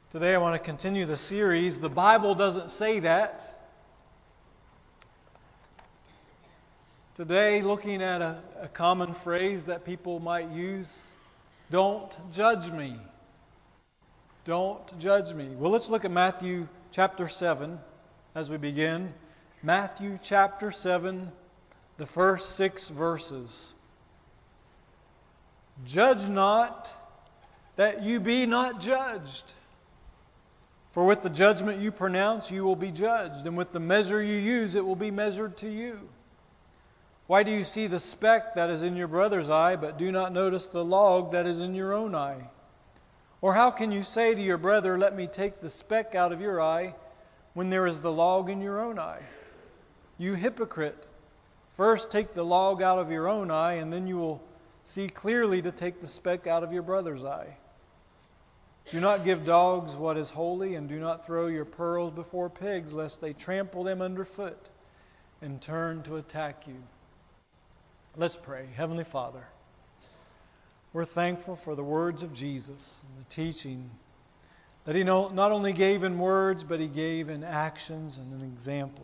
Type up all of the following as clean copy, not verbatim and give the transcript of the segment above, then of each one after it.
Today I want to continue the series. The Bible doesn't say that. Today, looking at a common phrase that people might use, don't judge me. Don't judge me. Well, let's look at Matthew chapter 7 as we begin. Matthew chapter 7, the first 6 verses. Judge not, that you be not judged. For with the judgment you pronounce, you will be judged, and with the measure you use, it will be measured to you. Why do you see the speck that is in your brother's eye, but do not notice the log that is in your own eye? Or how can you say to your brother, let me take the speck out of your eye, when there is the log in your own eye? You hypocrite! First take the log out of your own eye, and then you will see clearly to take the speck out of your brother's eye. Do not give dogs what is holy, and do not throw your pearls before pigs, lest they trample them underfoot and turn to attack you. Let's pray. Heavenly Father, we're thankful for the words of Jesus and the teaching that He not only gave in words, but He gave in actions and an example.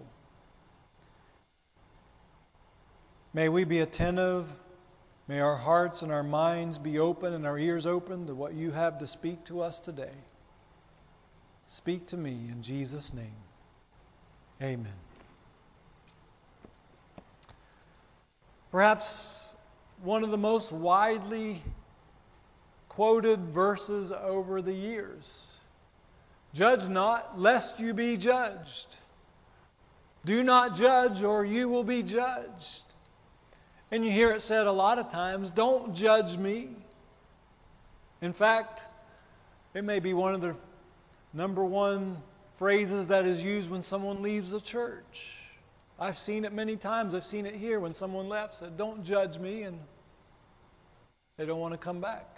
May we be attentive. May our hearts and our minds be open and our ears open to what You have to speak to us today. Speak to me in Jesus' name. Amen. Perhaps one of the most widely quoted verses over the years. Judge not, lest you be judged. Do not judge, or you will be judged. And you hear it said a lot of times, don't judge me. In fact, it may be one of the number one phrases that is used when someone leaves a church. I've seen it many times. I've seen it here when someone left, said, don't judge me, and they don't want to come back.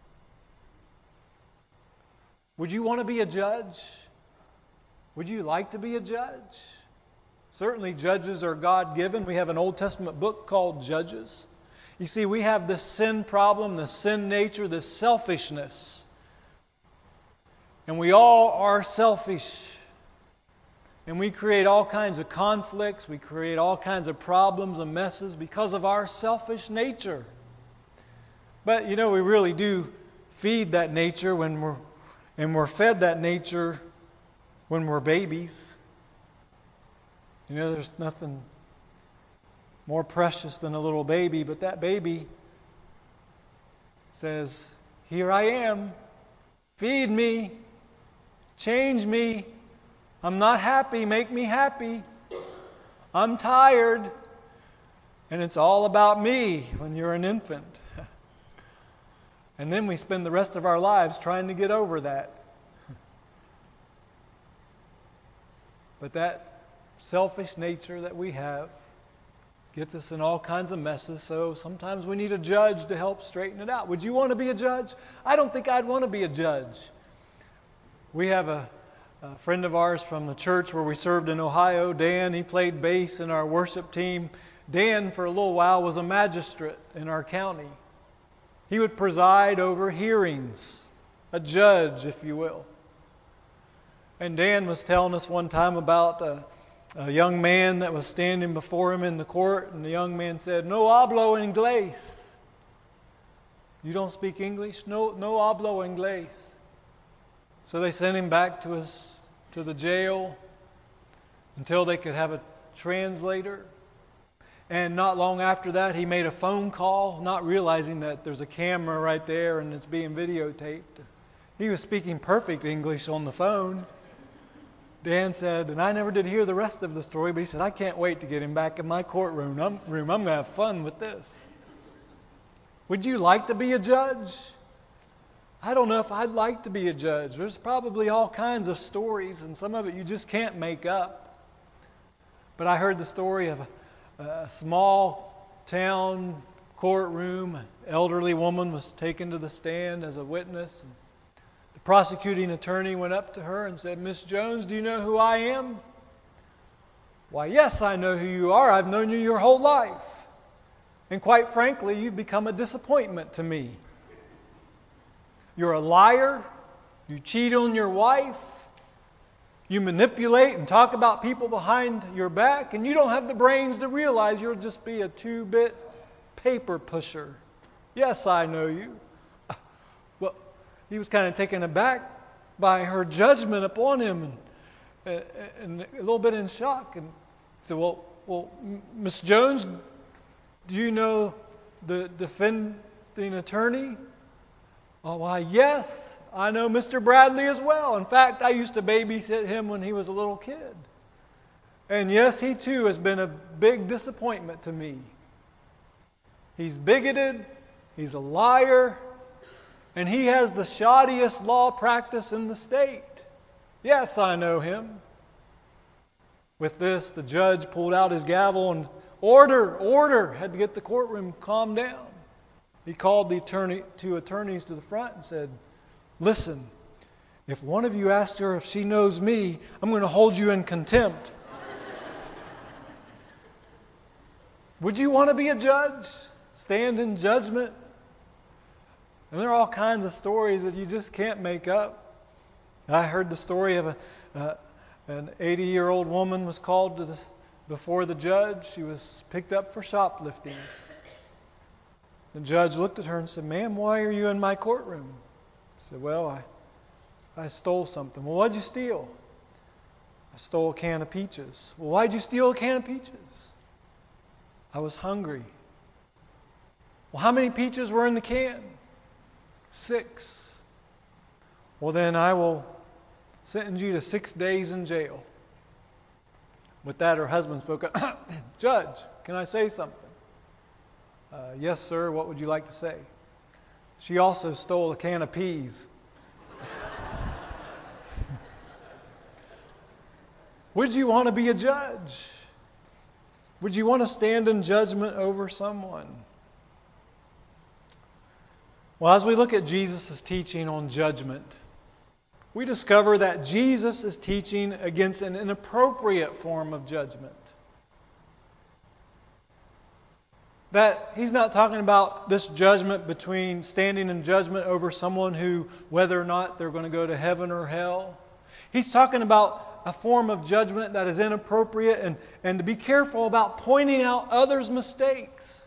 Would you want to be a judge? Would you like to be a judge? Certainly judges are God-given. We have an Old Testament book called Judges. You see, we have this sin problem, this sin nature, this selfishness. And we all are selfish. And we create all kinds of conflicts. We create all kinds of problems and messes because of our selfish nature. But, we really do feed that nature when we're fed that nature when we're babies. There's nothing more precious than a little baby, but that baby says, here I am, feed me, change me, I'm not happy, make me happy, I'm tired, and it's all about me when you're an infant. And then we spend the rest of our lives trying to get over that. But that selfish nature that we have gets us in all kinds of messes, so sometimes we need a judge to help straighten it out. Would you want to be a judge? I don't think I'd want to be a judge. We have a friend of ours from the church where we served in Ohio, Dan. He played bass in our worship team. Dan, for a little while, was a magistrate in our county. He would preside over hearings, a judge, if you will. And Dan was telling us one time about a young man that was standing before him in the court, and the young man said, no hablo inglés. You don't speak English? No hablo inglés. So they sent him back to the jail until they could have a translator. And not long after that, he made a phone call, not realizing that there's a camera right there and it's being videotaped. He was speaking perfect English on the phone. Dan said, and I never did hear the rest of the story, but he said, I can't wait to get him back in my courtroom. I'm going to have fun with this. Would you like to be a judge? I don't know if I'd like to be a judge. There's probably all kinds of stories, and some of it you just can't make up. But I heard the story of a small town courtroom. An elderly woman was taken to the stand as a witness. The prosecuting attorney went up to her and said, Miss Jones, do you know who I am? Why, yes, I know who you are. I've known you your whole life. And quite frankly, you've become a disappointment to me. You're a liar. You cheat on your wife. You manipulate and talk about people behind your back, and you don't have the brains to realize you'll just be a 2-bit paper pusher. Yes, I know you. Well, he was kind of taken aback by her judgment upon him and a little bit in shock. And he said, well, Miss Jones, do you know the defending attorney? Oh, why, yes. I know Mr. Bradley as well. In fact, I used to babysit him when he was a little kid. And yes, he too has been a big disappointment to me. He's bigoted, he's a liar, and he has the shoddiest law practice in the state. Yes, I know him. With this, the judge pulled out his gavel and order, had to get the courtroom calmed down. He called the two attorneys to the front and said, listen, if one of you asks her if she knows me, I'm going to hold you in contempt. Would you want to be a judge? Stand in judgment? And there are all kinds of stories that you just can't make up. I heard the story of an 80-year-old woman was called before the judge. She was picked up for shoplifting. The judge looked at her and said, ma'am, why are you in my courtroom? She said, well, I stole something. Well, what'd you steal? I stole a can of peaches. Well, why'd you steal a can of peaches? I was hungry. Well, how many peaches were in the can? 6. Well, then I will sentence you to 6 days in jail. With that, her husband spoke up. Judge, can I say something? Yes, sir. What would you like to say? She also stole a can of peas. Would you want to be a judge? Would you want to stand in judgment over someone? Well, as we look at Jesus' teaching on judgment, we discover that Jesus is teaching against an inappropriate form of judgment. That he's not talking about this judgment between standing in judgment over someone who, whether or not they're going to go to heaven or hell. He's talking about a form of judgment that is inappropriate and to be careful about pointing out others' mistakes.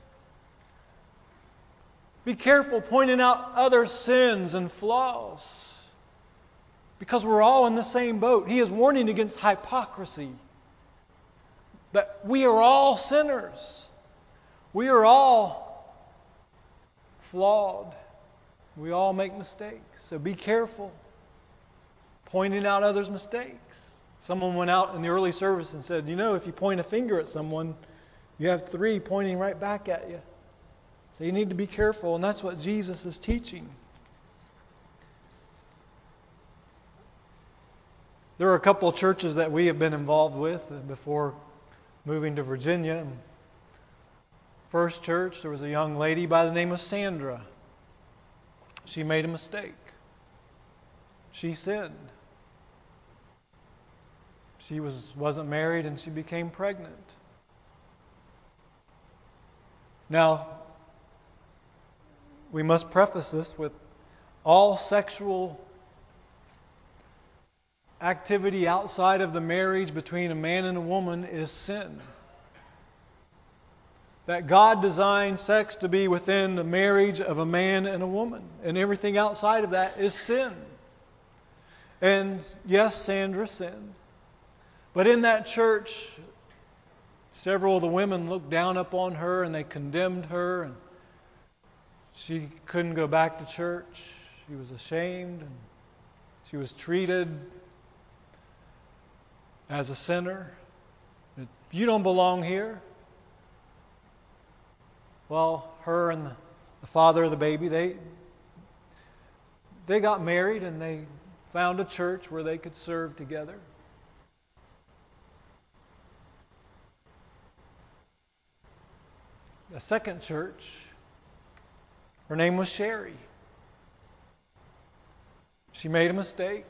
Be careful pointing out others' sins and flaws. Because we're all in the same boat. He is warning against hypocrisy. That we are all sinners. We are all flawed. We all make mistakes. So be careful pointing out others' mistakes. Someone went out in the early service and said, if you point a finger at someone, you have 3 pointing right back at you. So you need to be careful, and that's what Jesus is teaching. There are a couple of churches that we have been involved with before moving to Virginia. First church, there was a young lady by the name of Sandra. She made a mistake. She sinned. She wasn't married and she became pregnant. Now, we must preface this with all sexual activity outside of the marriage between a man and a woman is sin. That God designed sex to be within the marriage of a man and a woman. And everything outside of that is sin. And yes, Sandra sinned. But in that church, several of the women looked down upon her and they condemned her. And she couldn't go back to church. She was ashamed. And she was treated as a sinner. You don't belong here. Well, her and the father of the baby, they got married and they found a church where they could serve together. A second church, her name was Sherry. She made a mistake.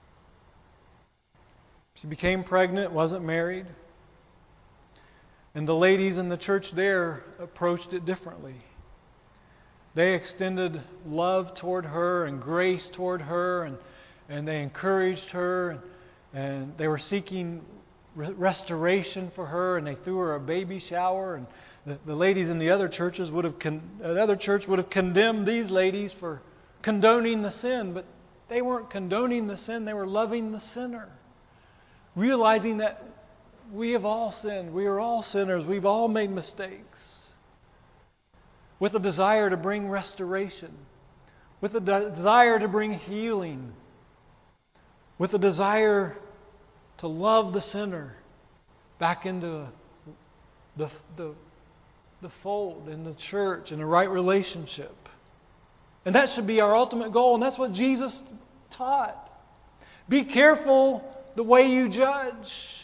She became pregnant, wasn't married. And the ladies in the church there approached it differently. They extended love toward her and grace toward her, and and they encouraged her, and they were seeking restoration for her, and they threw her a baby shower. And the ladies in the other churches would have condemned these ladies for condoning the sin, but they weren't condoning the sin, they were loving the sinner. Realizing that we have all sinned, we are all sinners, we've all made mistakes. With a desire to bring restoration, with a desire to bring healing, with a desire to love the sinner back into the fold, in the church, in the right relationship. And that should be our ultimate goal, and that's what Jesus taught. Be careful the way you judge.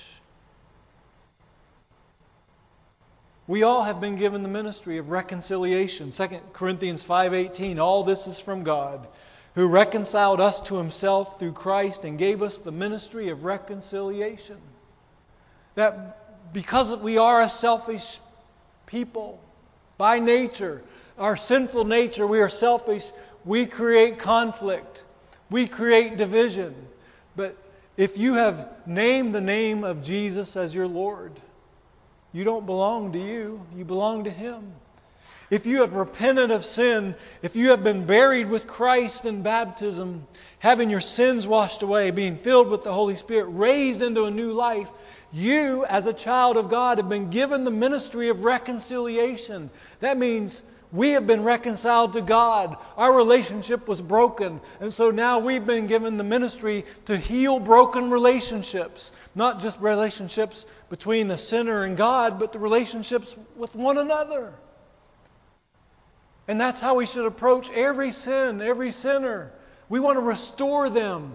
We all have been given the ministry of reconciliation. 2 Corinthians 5:18, all this is from God, who reconciled us to Himself through Christ and gave us the ministry of reconciliation. That because we are a selfish people by nature, our sinful nature, we are selfish, we create conflict, we create division. But if you have named the name of Jesus as your Lord, you don't belong to you, you belong to Him. If you have repented of sin, if you have been buried with Christ in baptism, having your sins washed away, being filled with the Holy Spirit, raised into a new life, you, as a child of God, have been given the ministry of reconciliation. That means we have been reconciled to God. Our relationship was broken. And so now we've been given the ministry to heal broken relationships. Not just relationships between the sinner and God, but the relationships with one another. And that's how we should approach every sin, every sinner. We want to restore them.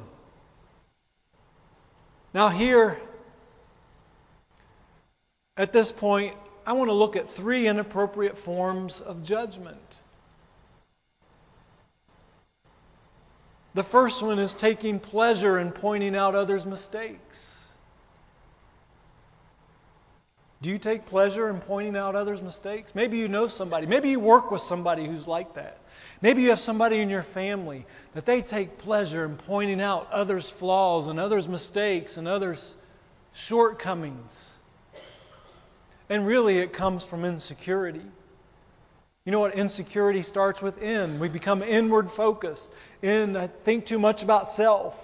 Now here, at this point, I want to look at 3 inappropriate forms of judgment. The first one is taking pleasure in pointing out others' mistakes. Do you take pleasure in pointing out others' mistakes? Maybe you know somebody. Maybe you work with somebody who's like that. Maybe you have somebody in your family that they take pleasure in pointing out others' flaws and others' mistakes and others' shortcomings. And really it comes from insecurity. You know what insecurity starts within? We become inward focused. I think too much about self.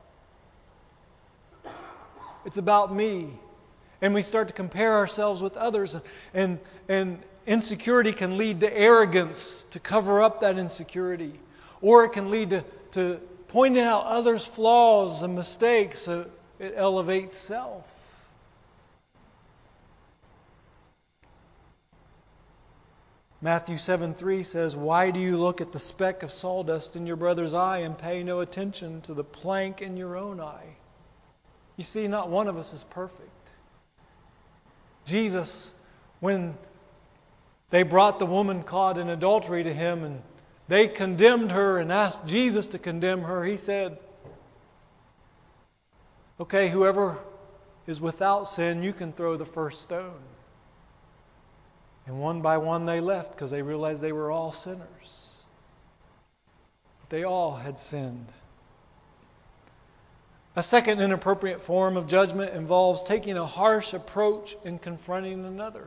It's about me. And we start to compare ourselves with others. And insecurity can lead to arrogance to cover up that insecurity. Or it can lead to pointing out others' flaws and mistakes so it elevates self. Matthew 7:3 says, "Why do you look at the speck of sawdust in your brother's eye and pay no attention to the plank in your own eye?" You see, not one of us is perfect. Jesus, when they brought the woman caught in adultery to Him and they condemned her and asked Jesus to condemn her, He said, "Okay, whoever is without sin, you can throw the first stone." And one by one they left because they realized they were all sinners. They all had sinned. A second inappropriate form of judgment involves taking a harsh approach in confronting another.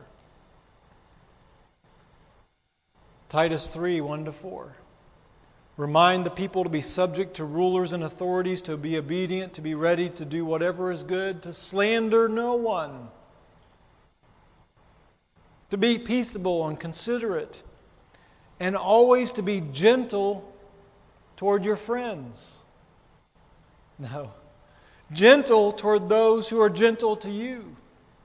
Titus 3:1-4. Remind the people to be subject to rulers and authorities, to be obedient, to be ready to do whatever is good, to slander no one, to be peaceable and considerate, and always to be gentle toward your friends. No. Gentle toward those who are gentle to you.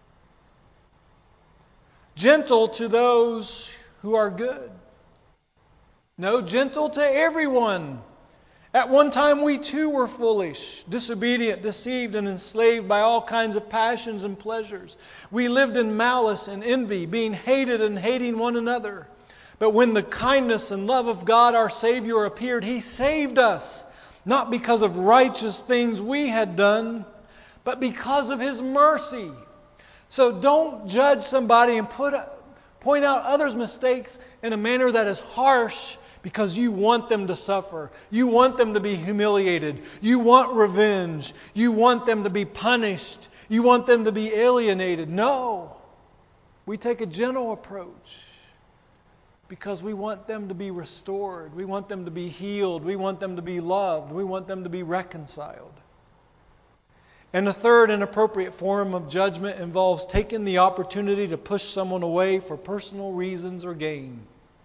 Gentle to those who are good. No, gentle to everyone. At one time we too were foolish, disobedient, deceived, and enslaved by all kinds of passions and pleasures. We lived in malice and envy, being hated and hating one another. But when the kindness and love of God our Savior appeared, He saved us, not because of righteous things we had done, but because of His mercy. So don't judge somebody and point out others' mistakes in a manner that is harsh, because you want them to suffer. You want them to be humiliated. You want revenge. You want them to be punished. You want them to be alienated. No. We take a gentle approach because we want them to be restored. We want them to be healed. We want them to be loved. We want them to be reconciled. And the third inappropriate form of judgment involves taking the opportunity to push someone away for personal reasons or gain.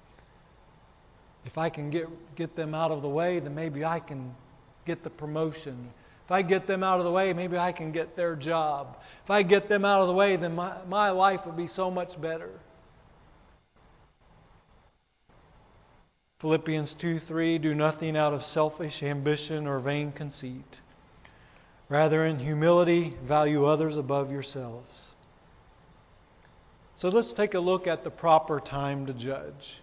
If I can get them out of the way, then maybe I can get the promotion. If I get them out of the way, maybe I can get their job. If I get them out of the way, then my life will be so much better. Philippians 2:3, do nothing out of selfish ambition or vain conceit. Rather, in humility, value others above yourselves. So let's take a look at the proper time to judge.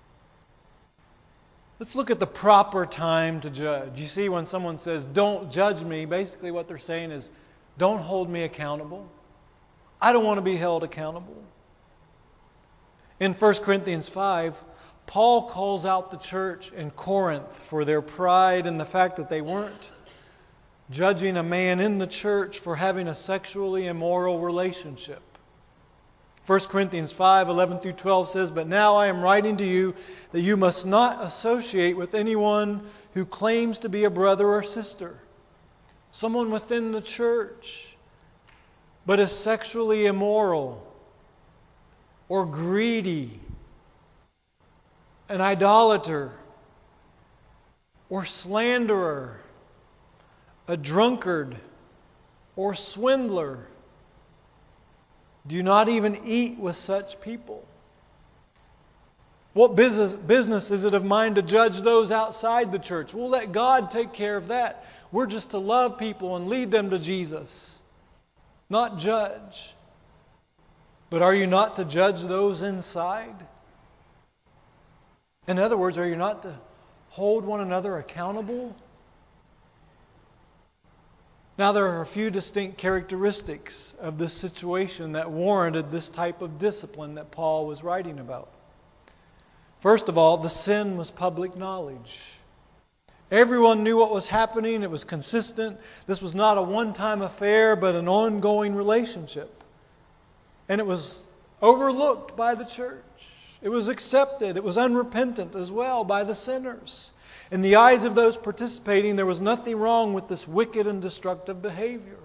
Let's look at the proper time to judge. You see, when someone says, don't judge me, basically what they're saying is, don't hold me accountable. I don't want to be held accountable. In 1 Corinthians 5, Paul calls out the church in Corinth for their pride and the fact that they weren't judging a man in the church for having a sexually immoral relationship. 1 Corinthians 5:11 through 12 says, but now I am writing to you that you must not associate with anyone who claims to be a brother or sister, someone within the church, but is sexually immoral or greedy, an idolater or slanderer, a drunkard or swindler. Do not even eat with such people. What business is it of mine to judge those outside the church? We'll let God take care of that. We're just to love people and lead them to Jesus, not judge. But are you not to judge those inside? In other words, are you not to hold one another accountable? Now, there are a few distinct characteristics of this situation that warranted this type of discipline that Paul was writing about. First of all, the sin was public knowledge. Everyone knew what was happening. It was consistent. This was not a one-time affair, but an ongoing relationship. And it was overlooked by the church. It was accepted. It was unrepentant as well by the sinners. In the eyes of those participating, there was nothing wrong with this wicked and destructive behavior.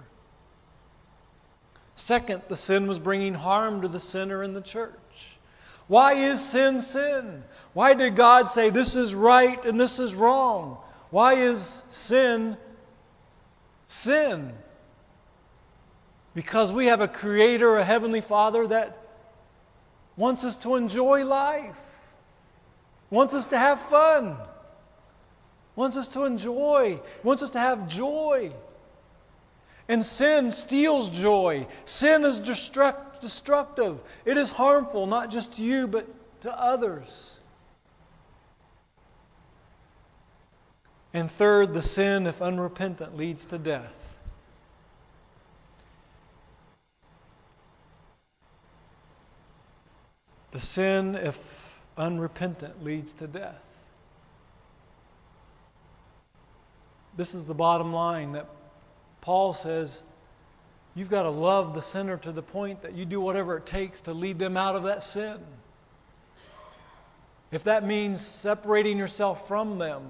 Second, the sin was bringing harm to the sinner in the church. Why is sin sin? Why did God say this is right and this is wrong? Why is sin sin? Because we have a Creator, a Heavenly Father that wants us to enjoy life, wants us to have fun, wants us to enjoy, wants us to have joy. And sin steals joy. Sin is destructive. It is harmful, not just to you, but to others. And third, the sin, if unrepentant, leads to death. The sin, if unrepentant, leads to death. This is the bottom line, that Paul says you've got to love the sinner to the point that you do whatever it takes to lead them out of that sin. If that means separating yourself from them,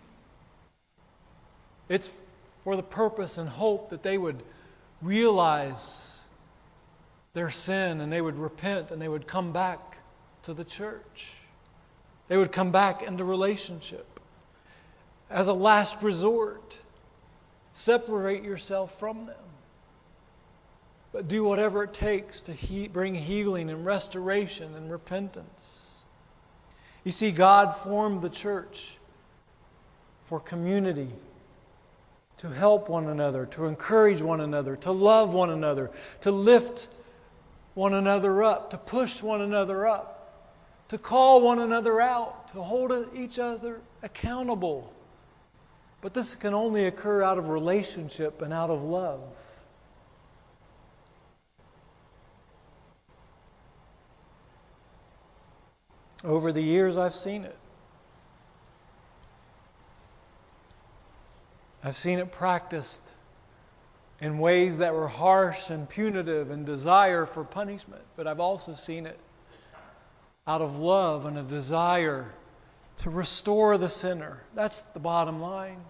it's for the purpose and hope that they would realize their sin and they would repent and they would come back to the church. They would come back into relationship. As a last resort, separate yourself from them. But do whatever it takes to bring healing and restoration and repentance. You see, God formed the church for community, to help one another, to encourage one another, to love one another, to lift one another up, to push one another up, to call one another out, to hold each other accountable. But this can only occur out of relationship and out of love. Over the years, I've seen it. I've seen it practiced in ways that were harsh and punitive and desire for punishment. But I've also seen it out of love and a desire to restore the sinner. That's the bottom line.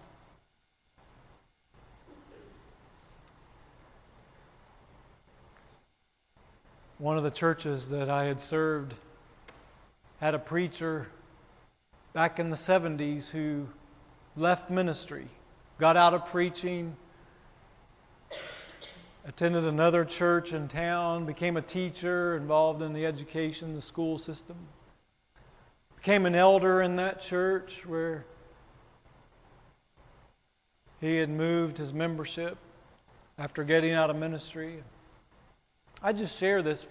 One of the churches that I had served had a preacher back in the 70s who left ministry, got out of preaching, attended another church in town, became a teacher involved in the education, the school system. Became an elder in that church where he had moved his membership after getting out of ministry. I just share this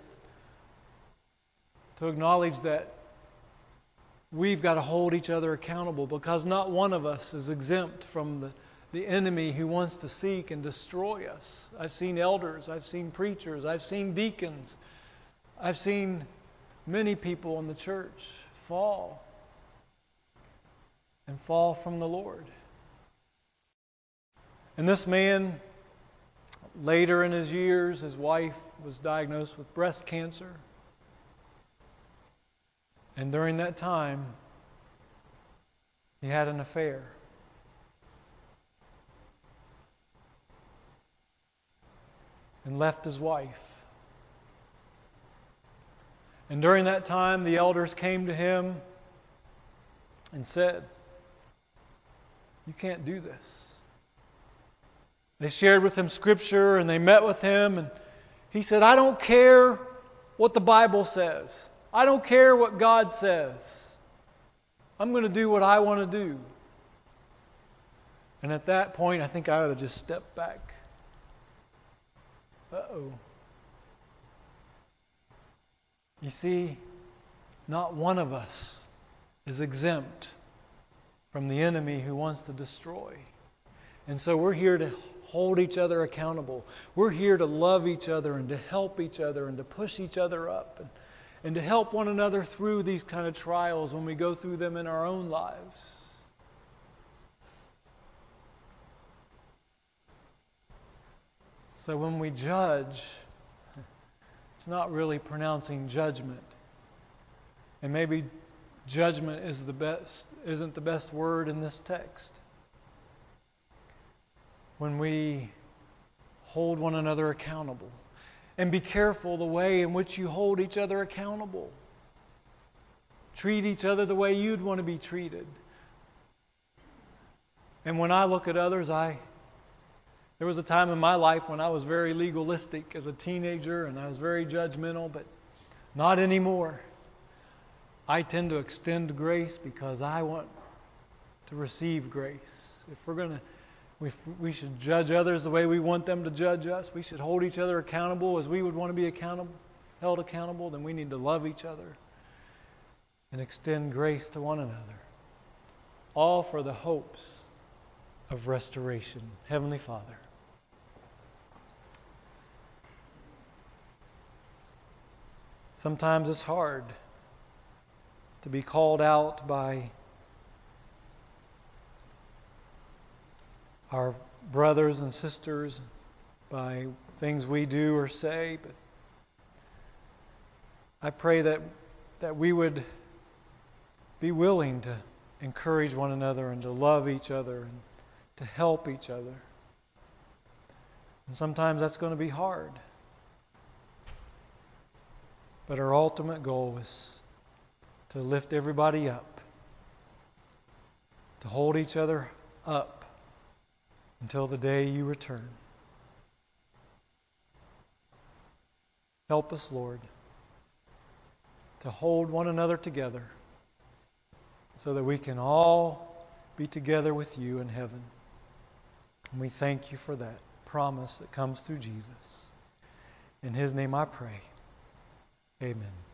to acknowledge that we've got to hold each other accountable, because not one of us is exempt from the enemy who wants to seek and destroy us. I've seen elders, I've seen preachers, I've seen deacons, I've seen many people in the church fall from the Lord. And this man, later in his years, his wife was diagnosed with breast cancer. And during that time, he had an affair. And left his wife. And during that time, the elders came to him and said, "You can't do this." They shared with him Scripture and they met with him, and he said, "I don't care what the Bible says. I don't care what God says. I'm going to do what I want to do." And at that point, I think I ought to just step back. Uh-oh. You see, not one of us is exempt from the enemy who wants to destroy. And so we're here to hold each other accountable. We're here to love each other and to help each other and to push each other up and to help one another through these kind of trials when we go through them in our own lives. So when we judge, it's not really pronouncing judgment. And maybe judgment isn't the best word in this text. When we hold one another accountable. And be careful the way in which you hold each other accountable. Treat each other the way you'd want to be treated. And when I look at others, there was a time in my life when I was very legalistic as a teenager and I was very judgmental, but not anymore. I tend to extend grace because I want to receive grace. We should judge others the way we want them to judge us. We should hold each other accountable as we would want to be held accountable. Then we need to love each other and extend grace to one another. All for the hopes of restoration. Heavenly Father, sometimes it's hard to be called out by our brothers and sisters, by things we do or say, but I pray that we would be willing to encourage one another and to love each other and to help each other. And sometimes that's going to be hard. But our ultimate goal is to lift everybody up, to hold each other up until the day you return. Help us, Lord, to hold one another together so that we can all be together with you in heaven. And we thank you for that promise that comes through Jesus. In His name I pray. Amen.